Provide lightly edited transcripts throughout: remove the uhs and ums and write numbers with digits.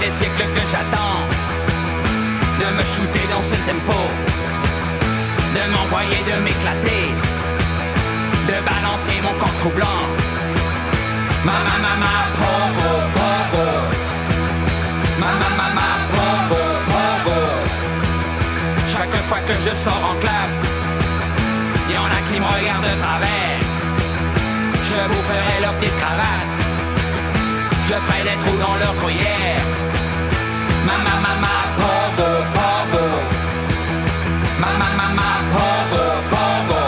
des siècles que j'attends de me shooter dans ce tempo, de m'envoyer, de m'éclater, de balancer mon corps troublant. Mama, mama, pogo, pogo. Mama, mama, pogo, pogo. Chaque fois que je sors en club, y'en a qui me regardent de travers. Je boufferai leurs petites cravates, je ferai des trous dans leur gruyère. Mama, mama, pogo, pogo. Mama, mama, pogo, pogo.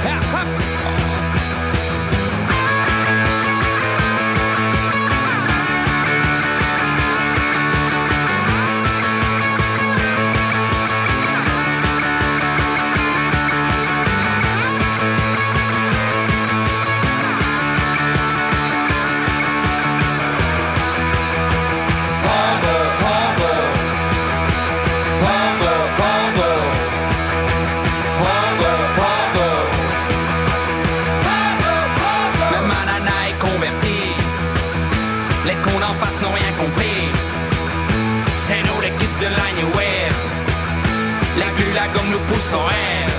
N'ont rien compris. C'est nous les kids de l'Anywhere. Les plus la gomme nous pousse en rêve.